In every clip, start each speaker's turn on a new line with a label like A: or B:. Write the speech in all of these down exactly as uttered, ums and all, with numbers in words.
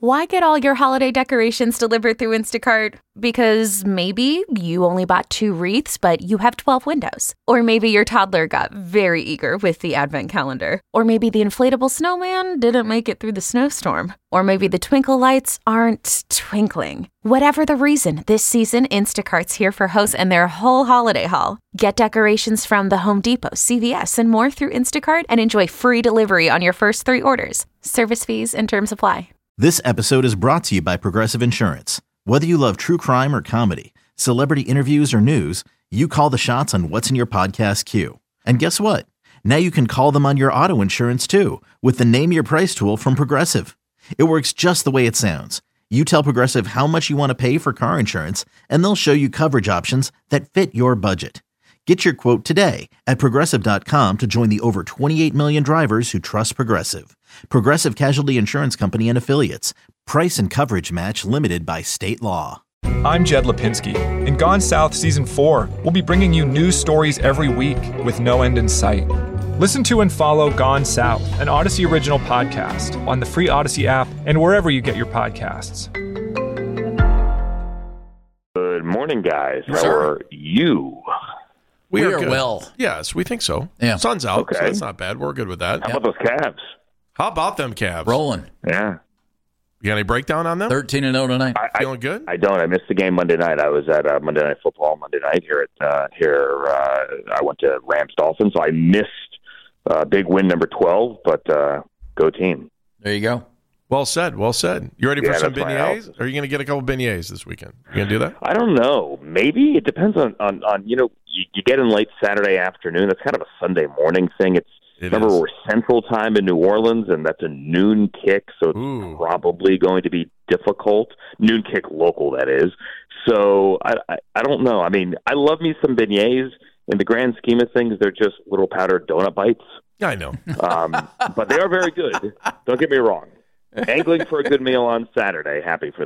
A: Why get all your holiday decorations delivered through Instacart? Because maybe you only bought two wreaths, but you have twelve windows. Or maybe your toddler got very eager with the advent calendar. Or maybe the inflatable snowman didn't make it through the snowstorm. Or maybe the twinkle lights aren't twinkling. Whatever the reason, this season, Instacart's here for hosts and their whole holiday haul. Get decorations from the Home Depot, C V S, and more through Instacart and enjoy free delivery on your first three orders. Service fees and terms apply.
B: This episode is brought to you by Progressive Insurance. Whether you love true crime or comedy, celebrity interviews or news, you call the shots on what's in your podcast queue. And guess what? Now you can call them on your auto insurance too with the Name Your Price tool from Progressive. It works just the way it sounds. You tell Progressive how much you want to pay for car insurance, and they'll show you coverage options that fit your budget. Get your quote today at Progressive dot com to join the over twenty-eight million drivers who trust Progressive. Progressive Casualty Insurance Company and Affiliates. Price and coverage match limited by state law.
C: I'm Jed Lipinski. In Gone South Season four, we'll be bringing you news stories every week with no end in sight. Listen to and follow Gone South, an Odyssey original podcast on the free Odyssey app and wherever you get your podcasts.
D: Good morning, guys. How
E: Sir.
D: are you?
E: We,
F: We
E: are,
F: are
E: good.
F: well.
E: Yes, we think so.
F: Yeah.
E: Sun's out,
D: Okay.
E: so that's not bad. We're good with that.
D: How about those Cavs?
E: How about them Cavs?
F: Rolling.
D: Yeah.
E: You got any breakdown on them?
F: thirteen and oh tonight.
D: I,
E: Feeling good?
D: I don't. I missed the game Monday night. I was at uh, Monday Night Football Monday night here at uh, here. Uh, I went to Rams Dolphins, so I missed uh, big win number twelve. But uh, go team!
F: There you go.
E: Well said. Well said. You ready for
D: Yeah,
E: some
D: that's my
E: beignets?
D: house.
E: Are you going to get a couple beignets this weekend? You going to do that?
D: I don't know. Maybe it depends on on, on you know you, you get in late Saturday afternoon. That's kind of a Sunday morning thing. It's
E: It
D: remember
E: is.
D: we're Central Time in New Orleans, and that's a noon kick, so it's
E: Ooh.
D: probably going to be difficult. Noon kick local, that is. So I, I I don't know. I mean, I love me some beignets. In the grand scheme of things, they're just little powdered donut bites,
E: I know.
D: um, but they are very good. Don't get me wrong. Angling for a good meal on Saturday. Happy for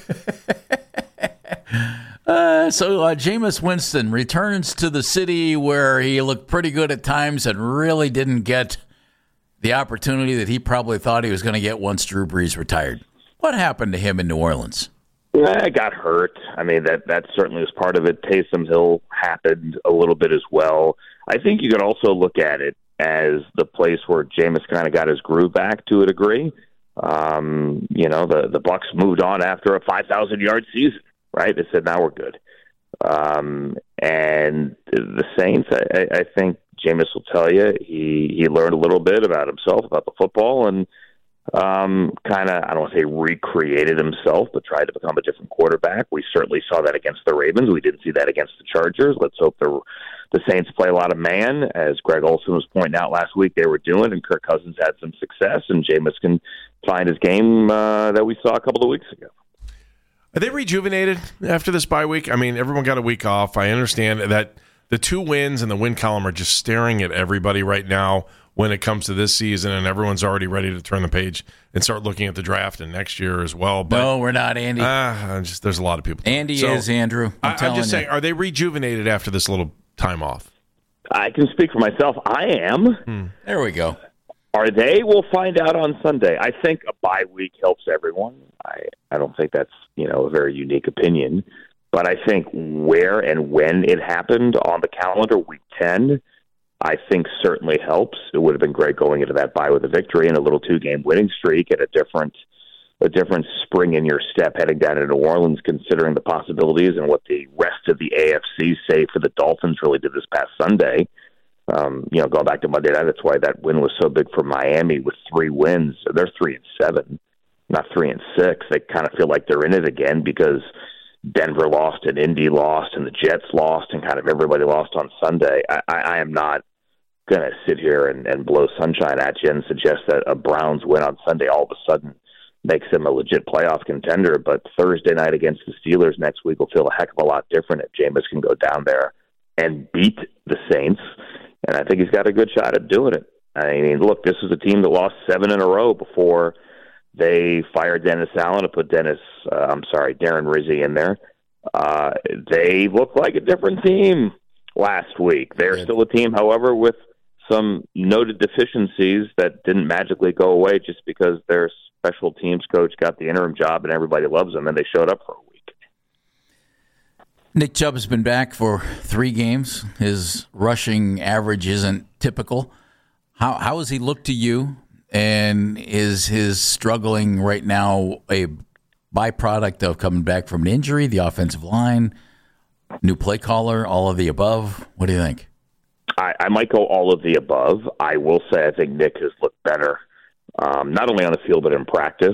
D: that.
F: Uh, so uh, Jameis Winston returns to the city where he looked pretty good at times and really didn't get the opportunity that he probably thought he was going to get once Drew Brees retired. What happened to him in New Orleans?
D: I got hurt. I mean, that that certainly was part of it. Taysom Hill happened a little bit as well. I think you could also look at it as the place where Jameis kind of got his groove back to a degree. Um, you know, the the Bucs moved on after a five thousand yard season, right? They said, now we're good. Um, and the Saints, I, I think Jameis will tell you, he, he learned a little bit about himself, about the football, and um, kind of, I don't want to say recreated himself, but tried to become a different quarterback. We certainly saw that against the Ravens. We didn't see that against the Chargers. Let's hope the the Saints play a lot of man, as Greg Olson was pointing out last week they were doing, and Kirk Cousins had some success, and Jameis can find his game uh, that we saw a couple of weeks ago.
E: Are they rejuvenated after this bye week? I mean, everyone got a week off. I understand that the two wins and the win column are just staring at everybody right now when it comes to this season, and everyone's already ready to turn the page and start looking at the draft and next year as well. But,
F: no, we're not, Andy.
E: Uh, just, there's a lot of people.
F: Andy
E: So,
F: is, Andrew. I'm,
E: I,
F: telling
E: I'm just
F: you.
E: saying, are they rejuvenated after this little time off?
D: I can speak for myself. I am.
E: Hmm.
F: There we go.
D: Are they? We'll find out on Sunday. I think a bye week helps everyone. I, I don't think that's, you know, a very unique opinion. But I think where and when it happened on the calendar, week ten, I think certainly helps. It would have been great going into that bye with a victory and a little two-game winning streak and a different a different spring in your step heading down to New Orleans, considering the possibilities and what the rest of the A F C say for the Dolphins really did this past Sunday. Um, you know, going back to Monday night, that's why that win was so big for Miami with three wins. They're three and seven, not three and six. They kind of feel like they're in it again because Denver lost and Indy lost and the Jets lost and kind of everybody lost on Sunday. I, I, I am not going to sit here and, and blow sunshine at you and suggest that a Browns win on Sunday all of a sudden makes them a legit playoff contender. But Thursday night against the Steelers next week will feel a heck of a lot different if Jameis can go down there and beat the Saints. And I think he's got a good shot at doing it. I mean, look, this is a team that lost seven in a row before they fired Dennis Allen to put Dennis, uh, I'm sorry, Darren Rizzi in there. Uh, they look like a different team last week. They're
F: Good.
D: still a team, however, with some noted deficiencies that didn't magically go away just because their special teams coach got the interim job and everybody loves him and they showed up for a week.
F: Nick Chubb has been back for three games. His rushing average isn't typical. How how has he looked to you? And is his struggling right now a byproduct of coming back from an injury, the offensive line, new play caller, all of the above? What do you think?
D: I, I might go all of the above. I will say I think Nick has looked better, um, not only on the field but in practice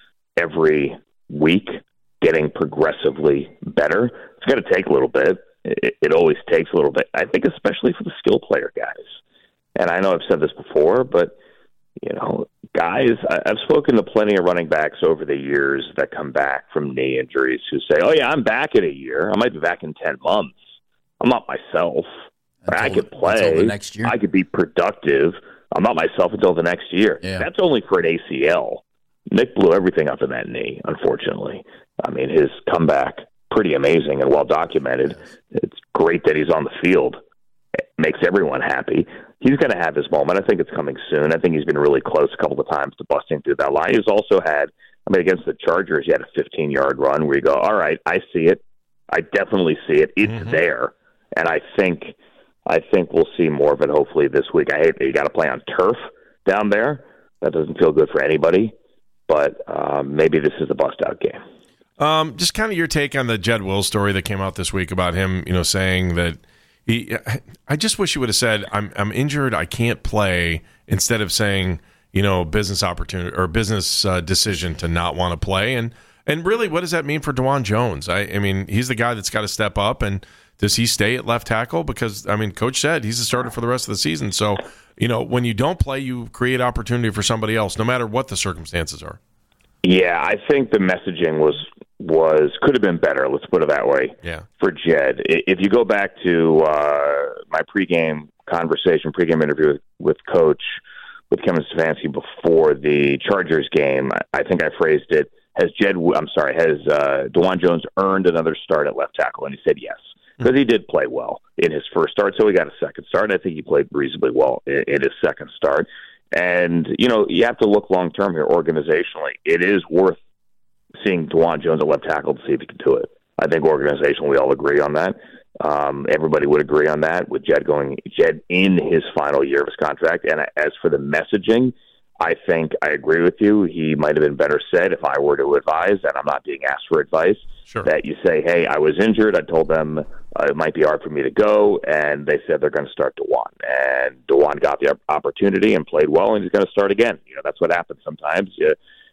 D: every week, getting progressively better. It's going to take a little bit. It, it always takes a little bit, I think, especially for the skill player guys. And I know I've said this before, but, you know, guys, I, I've spoken to plenty of running backs over the years that come back from knee injuries who say, oh, yeah, I'm back in a year. I might be back in ten months. I'm not myself. Until, I could play.
F: Next year.
D: I could be productive. I'm not myself until the next year.
F: Yeah.
D: That's only for an A C L. Nick blew everything up in that knee, unfortunately. I mean, his comeback, pretty amazing and well documented. It's great that he's on the field. It makes everyone happy. He's going to have his moment. I think it's coming soon. I think he's been really close a couple of times to busting through that line. He's also had, I mean, against the Chargers, he had a fifteen-yard run where you go, all right, I see it. I definitely see it. It's mm-hmm. there. And I think I think we'll see more of it hopefully this week. I hate that you got to play on turf down there. That doesn't feel good for anybody. But um, maybe this is a bust-out game.
E: Um, just kind of your take on the Jed Wills story that came out this week about him, you know, saying that he. I just wish he would have said, "I'm I'm injured, I can't play," instead of saying, you know, business opportunity or business uh, decision to not want to play. And and really, what does that mean for DeJuan Jones? I, I mean, he's the guy that's got to step up. And does he stay at left tackle? Because I mean, Coach said he's a starter for the rest of the season. So you know, when you don't play, you create opportunity for somebody else, no matter what the circumstances are.
D: Yeah, I think the messaging was was could have been better. Let's put it that way.
E: Yeah.
D: For Jed, if you go back to uh, my pregame conversation, pregame interview with, with Coach, with Kevin Stefanski before the Chargers game, I think I phrased it: Has Jed? I'm sorry, has uh, DeJuan Jones earned another start at left tackle? And he said yes, because he did play well in his first start. So he got a second start. I think he played reasonably well in, in his second start. And, you know, you have to look long-term here organizationally. It is worth seeing DeJuan Jones at left tackle to see if he can do it. I think organizationally we all agree on that. Um, everybody would agree on that with Jed going Jed in his final year of his contract. And as for the messaging, I think I agree with you. He might have been better said if I were to advise, and I'm not being asked for advice,
E: sure.
D: that you say, hey, I was injured. I told them uh, it might be hard for me to go, and they said they're going to start DeJuan. And DeJuan got the opportunity and played well, and he's going to start again. You know, that's what happens sometimes. You,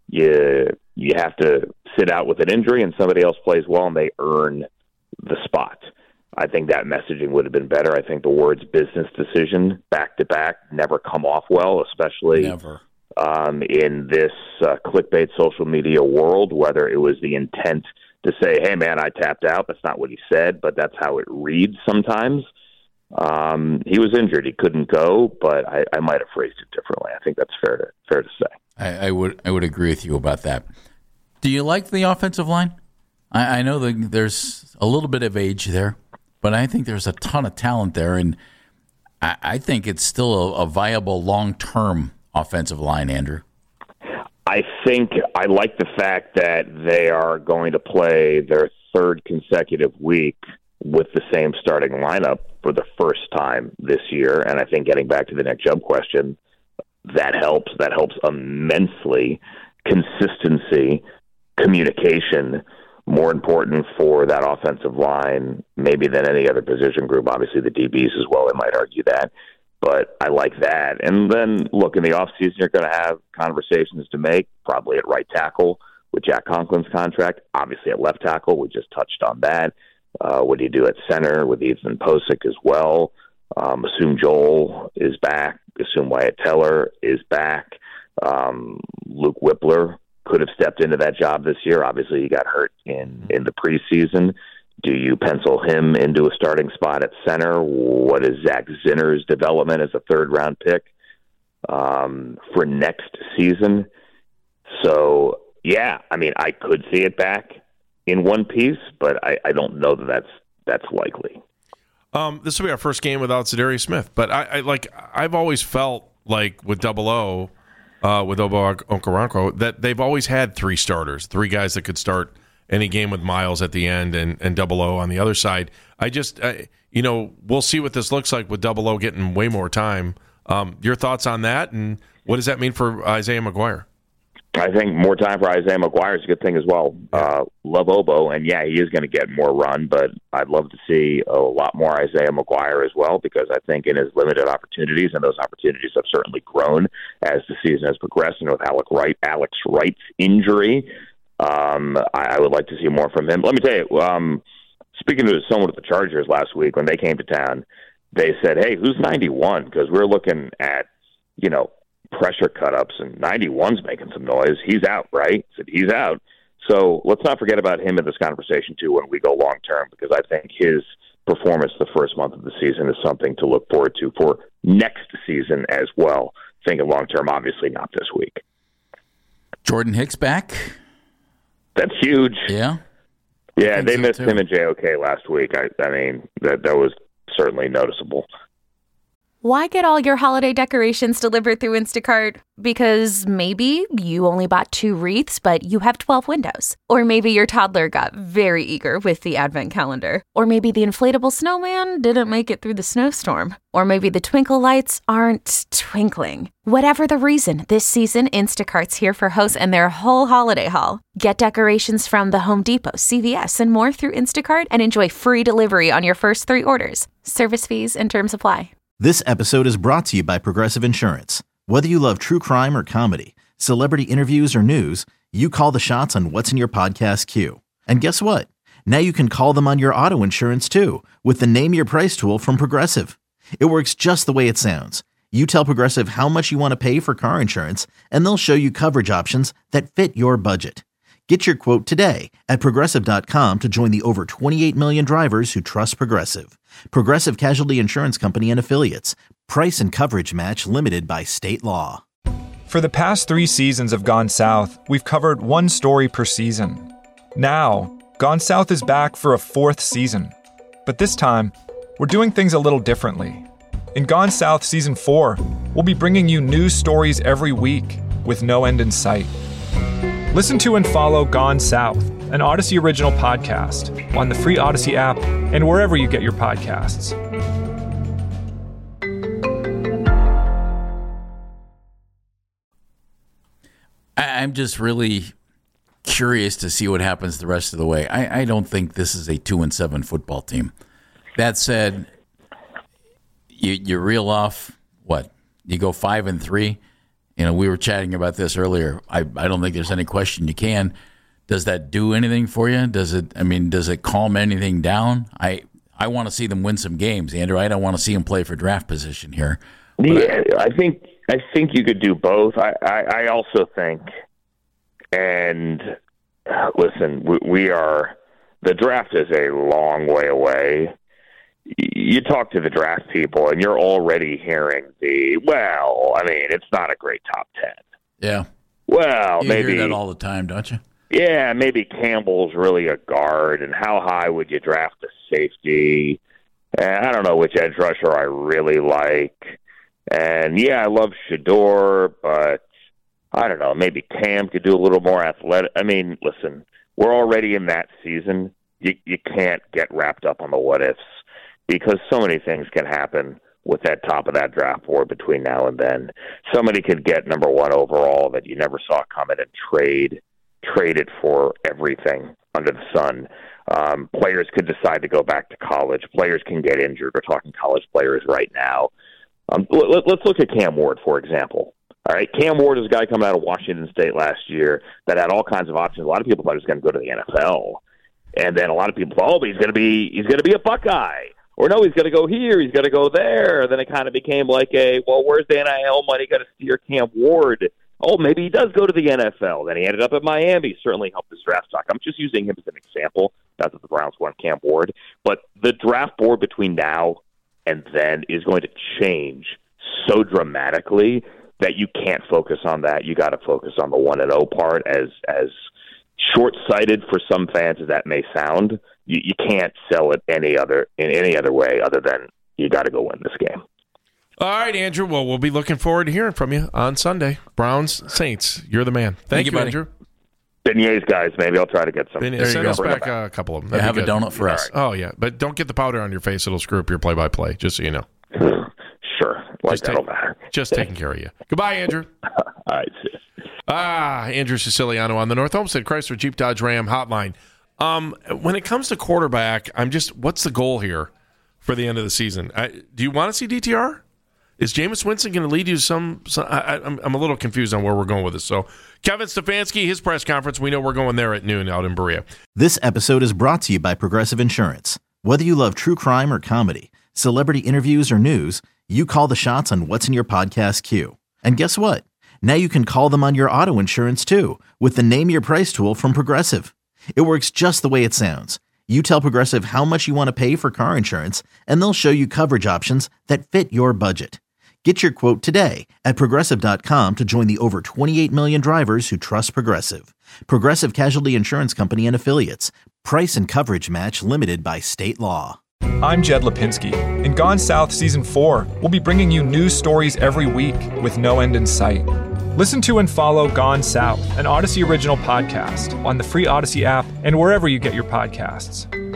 D: you, you have to sit out with an injury, and somebody else plays well, and they earn the spot. I think that messaging would have been better. I think the words business decision back-to-back never come off well, especially
F: never.
D: Um, in this uh, clickbait social media world, whether it was the intent to say, hey, man, I tapped out. That's not what he said, but that's how it reads sometimes. Um, he was injured. He couldn't go, but I, I might have phrased it differently. I think that's fair to fair to say.
F: I, I would I would agree with you about that. Do you like the offensive line? I, I know that there's a little bit of age there, but I think there's a ton of talent there, and I, I think it's still a, a viable long-term offensive line, Andrew.
D: I think I like the fact that they are going to play their third consecutive week with the same starting lineup for the first time this year, and I think getting back to the Nick Chubb question, that helps. That helps immensely. Consistency, communication, more important for that offensive line maybe than any other position group. Obviously the D Bs as well, I might argue that. But I like that. And then, look, in the offseason, you're going to have conversations to make, probably at right tackle with Jack Conklin's contract, obviously at left tackle. We just touched on that. Uh, what do you do at center with Ethan Posick as well? Um, assume Joel is back. Assume Wyatt Teller is back. Um, Luke Whippler could have stepped into that job this year. Obviously, he got hurt in, in the preseason. Do you pencil him into a starting spot at center? What is Zach Zinner's development as a third-round pick um, for next season? So, yeah, I mean, I could see it back in one piece, but I, I don't know that that's that's likely.
E: Um, this will be our first game without Zadarius Smith, but I, I like I've always felt like with Double O, uh, with Obo Okoronkwo, that they've always had three starters, three guys that could start any game with Miles at the end and, and Double O on the other side. I just, I, you know, we'll see what this looks like with Double O getting way more time. Um, your thoughts on that, and what does that mean for Isaiah McGuire?
D: I think more time for Isaiah McGuire is a good thing as well. Uh, love Obo, and yeah, he is going to get more run, but I'd love to see a lot more Isaiah McGuire as well, because I think in his limited opportunities, and those opportunities have certainly grown as the season has progressed, and with Alex Wright, Alex Wright's injury, um, I, I would like to see more from him. Let me tell you, um, speaking to someone at the Chargers last week when they came to town, they said, hey, who's ninety-one? Because we're looking at, you know, pressure cut-ups, and ninety-one's making some noise. He's out, right? I said, he's out. So let's not forget about him in this conversation, too, when we go long-term, because I think his performance the first month of the season is something to look forward to for next season as well. Thinking long-term, obviously not this week.
F: Jordan Hicks back?
D: That's huge.
F: Yeah?
D: Yeah, they
F: so
D: missed
F: too.
D: him and J O K last week. I, I mean, that that was certainly noticeable.
A: Why get all your holiday decorations delivered through Instacart? Because maybe you only bought two wreaths, but you have twelve windows. Or maybe your toddler got very eager with the advent calendar. Or maybe the inflatable snowman didn't make it through the snowstorm. Or maybe the twinkle lights aren't twinkling. Whatever the reason, this season, Instacart's here for hosts and their whole holiday haul. Get decorations from the Home Depot, C V S, and more through Instacart and enjoy free delivery on your first three orders. Service fees and terms apply.
B: This episode is brought to you by Progressive Insurance. Whether you love true crime or comedy, celebrity interviews or news, you call the shots on what's in your podcast queue. And guess what? Now you can call them on your auto insurance too, with the Name Your Price tool from Progressive. It works just the way it sounds. You tell Progressive how much you want to pay for car insurance, and they'll show you coverage options that fit your budget. Get your quote today at Progressive dot com to join the over twenty-eight million drivers who trust Progressive. Progressive Casualty Insurance Company and Affiliates. Price and coverage match limited by state law.
C: For the past three seasons of Gone South, we've covered one story per season. Now, Gone South is back for a fourth season. But this time, we're doing things a little differently. In Gone South Season four, we'll be bringing you news stories every week with no end in sight. Listen to and follow Gone South, an Odyssey original podcast, on the free Odyssey app and wherever you get your podcasts.
F: I'm just really curious to see what happens the rest of the way. I, I don't think this is a two and seven football team. That said, you you reel off what? You go five and three. You know, we were chatting about this earlier. I, I don't think there's any question you can. Does that do anything for you? Does it? I mean, does it calm anything down? I I want to see them win some games, Andrew. I don't want to see them play for draft position here.
D: Yeah, I think I think you could do both. I, I, I also think, and uh, listen, we, we are the draft is a long way away. You talk to the draft people, and you're already hearing the, well, I mean, it's not a great top ten.
F: Yeah.
D: Well,
F: you
D: maybe
F: hear that all the time, don't you?
D: Yeah, maybe Campbell's really a guard, and how high would you draft a safety? And I don't know which edge rusher I really like. And, yeah, I love Shedeur, but I don't know, maybe Cam could do a little more athletic. I mean, listen, we're already in that season. You, you can't get wrapped up on the what-ifs, because so many things can happen with that top of that draft board between now and then. Somebody could get number one overall that you never saw coming and trade, trade it for everything under the sun. Um, players could decide to go back to college. Players can get injured. We're talking college players right now. Um, let, let's look at Cam Ward, for example. All right, Cam Ward is a guy coming out of Washington State last year that had all kinds of options. A lot of people thought he was going to go to the N F L. And then a lot of people thought, oh, but he's going to be he's going to be a Buckeye. Or no, he's going to go here, he's going to go there. And then it kind of became like a, well, where's the N I L money going to steer Cam Ward? Oh, maybe he does go to the N F L. Then he ended up at Miami. Certainly helped his draft stock. I'm just using him as an example. Not that the Browns want Cam Ward. But the draft board between now and then is going to change so dramatically that you can't focus on that. You got to focus on the one and oh part as as short-sighted for some fans as that may sound, you, you can't sell it any other in any other way other than you got to go win this game.
E: All right, Andrew. Well, we'll be looking forward to hearing from you on Sunday. Browns, Saints. You're the man. Thank, Thank you, buddy. Andrew.
D: Beignets, guys. Maybe I'll try to get some.
E: Beignets. Send us back a couple of them.
F: Yeah, have a donut for
D: All
F: us.
D: right.
E: Oh, yeah. But don't get the powder on your face. It'll screw up your play-by-play, just so you know.
D: Sure. Like
E: just
D: that'll
E: take,
D: matter.
E: Just taking care of you. Goodbye, Andrew.
D: All right. See you.
E: Ah, Andrew Siciliano on the North Homestead Chrysler Jeep Dodge Ram hotline. Um, when it comes to quarterback, I'm just, what's the goal here for the end of the season? I, do you want to see D T R? Is Jameis Winston going to lead you to some? some I, I'm, I'm a little confused on where we're going with this. So, Kevin Stefanski, his press conference, we know we're going there at noon out in Berea.
B: This episode is brought to you by Progressive Insurance. Whether you love true crime or comedy, celebrity interviews or news, you call the shots on what's in your podcast queue. And guess what? Now you can call them on your auto insurance too with the Name Your Price tool from Progressive. It works just the way it sounds. You tell Progressive how much you want to pay for car insurance, and they'll show you coverage options that fit your budget. Get your quote today at Progressive dot com to join the over twenty-eight million drivers who trust Progressive. Progressive Casualty Insurance Company and Affiliates. Price and coverage match limited by state law.
C: I'm Jed Lipinski. In Gone South Season four, we'll be bringing you news stories every week with no end in sight. Listen to and follow Gone South, an Odyssey original podcast, on the free Odyssey app and wherever you get your podcasts.